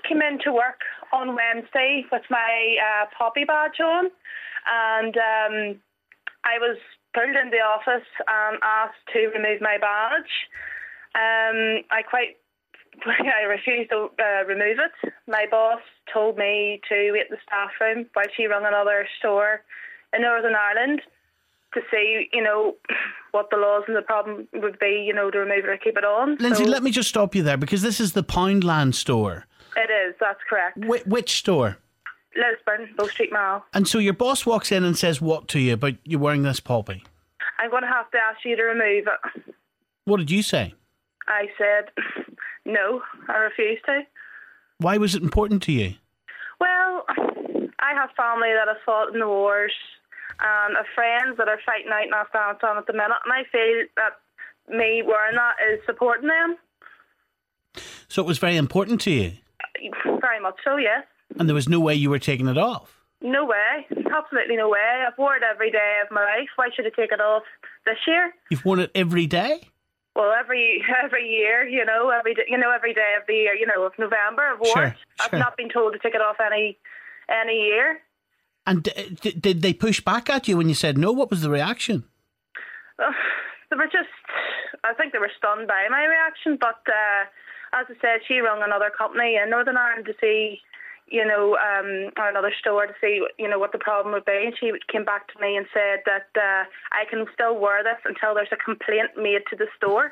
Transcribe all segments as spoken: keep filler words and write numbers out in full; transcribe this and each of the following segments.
came into work on Wednesday with my uh, poppy badge on, and um, I was pulled in the office and asked to remove my badge. Um, I quite, I refused to uh, remove it. My boss told me to wait in the staff room while she rang another store in Northern Ireland to see, you know, what the laws and the problem would be, you know, to remove it or keep it on. Lindsay, so, let me just stop you there, because this is the Poundland store. It is, that's correct. Wh- which store? Lisburn, Bow Street Mall. And so your boss walks in and says what to you about you wearing this poppy? I'm going to have to ask you to remove it. What did you say? I said, no, I refuse to. Why was it important to you? Well, I have family that have fought in the wars, and have friends that are fighting out in Afghanistan at the minute, and I feel that me wearing that is supporting them. So it was very important to you? Very much so, yes. And there was no way you were taking it off? No way. Absolutely no way. I've worn it every day of my life. Why should I take it off this year? You've worn it every day? Well, every every year, you know, every day, you know, every day of the year, you know, of November, I've worn Sure, it. I've sure. not been told to take it off any any year. And d- d- did they push back at you when you said no? What was the reaction? Uh, they were just, I think they were stunned by my reaction. But uh, as I said, she rang another company in Northern Ireland to see, you know, um, or another store to see, you know, what the problem would be. And she came back to me and said that uh, I can still wear this until there's a complaint made to the store.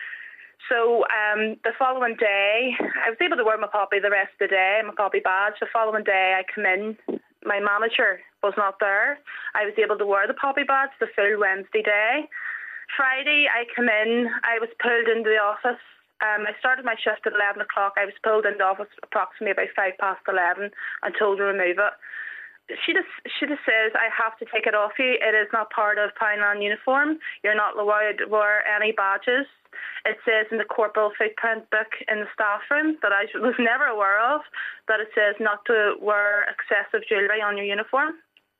So um, the following day, I was able to wear my poppy the rest of the day, my poppy badge. The following day, I come in. My manager was not there. I was able to wear the poppy badge the full Wednesday day. Friday, I come in. I was pulled into the office. Um, I started my shift at eleven o'clock. I was pulled into the office approximately about five past eleven and told to remove it. She just she just says, I have to take it off you. It is not part of Poundland uniform. You're not allowed to wear any badges. It says in the corporal footprint book in the staff room that I was never aware of, that it says not to wear excessive jewellery on your uniform.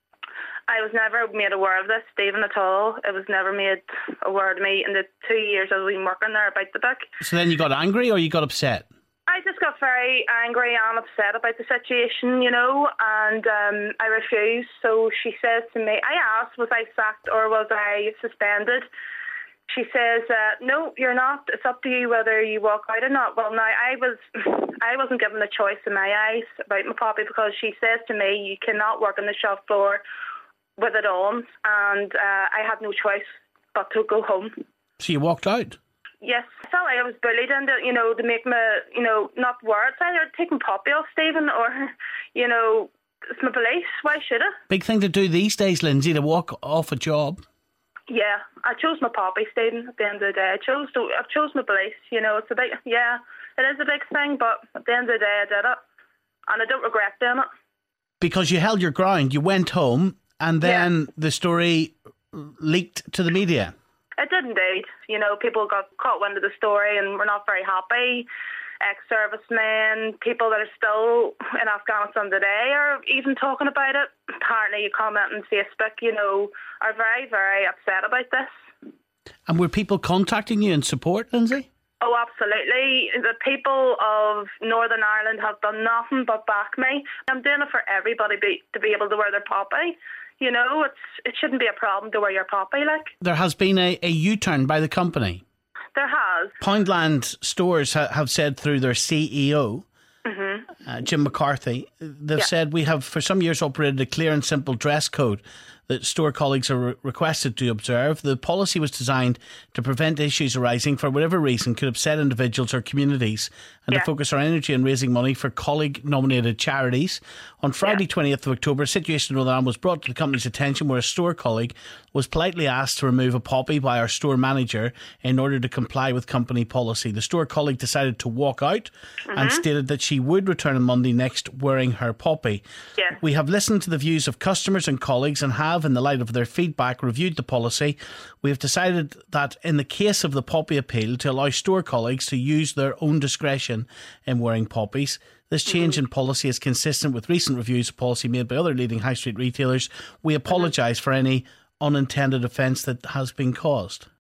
I was never made aware of this, Stephen, at all. It was never made aware to me in the two years I've been working there about the book. So then you got angry or you got upset? I just got very angry and upset about the situation, you know, and um, I refused. So she says to me, I asked, was I sacked or was I suspended? She says, uh, no, you're not. It's up to you whether you walk out or not. Well, now, I, was, I wasn't given a choice in my eyes about my poppy, because she says to me, you cannot work on the shop floor with it on, and uh, I had no choice but to go home. So you walked out? Yes, I felt like I was bullied into, you know, to make me, you know, not wear it. It's either take my poppy off, Stephen, or, you know, it's my beliefs. Why should I? Big thing to do these days, Lindsay, to walk off a job. Yeah, I chose my poppy, Stephen, at the end of the day. I chose to, I chose my beliefs, you know, it's a big, yeah, it is a big thing, but at the end of the day, I did it, and I don't regret doing it. Because you held your ground, you went home, and then yeah. the story leaked to the media. It did indeed. You know, people got caught wind of the story and were not very happy. Ex-servicemen, people that are still in Afghanistan today are even talking about it. Apparently, you comment on Facebook, you know, are very, very upset about this. And were people contacting you in support, Lindsay? Oh, absolutely. The people of Northern Ireland have done nothing but back me. I'm doing it for everybody be, to be able to wear their poppy. You know, it's it shouldn't be a problem to wear your poppy, like. There has been a, a U-turn by the company. There has. Poundland stores ha- have said through their C E O, mm-hmm. uh, Jim McCarthy, they've yeah. said we have for some years operated a clear and simple dress code that store colleagues are re- requested to observe. The policy was designed to prevent issues arising for whatever reason could upset individuals or communities, and yeah. to focus our energy on raising money for colleague-nominated charities. On Friday, yeah. twentieth of October, a situation in Northern Ireland was brought to the company's attention where a store colleague was politely asked to remove a poppy by our store manager in order to comply with company policy. The store colleague decided to walk out mm-hmm. and stated that she would return on Monday next wearing her poppy. Yeah. We have listened to the views of customers and colleagues and have, in the light of their feedback, reviewed the policy. We have decided that in the case of the poppy appeal, to allow store colleagues to use their own discretion in wearing poppies. This change mm-hmm. in policy is consistent with recent reviews of policy made by other leading high street retailers. We apologise mm-hmm. for any unintended offence that has been caused.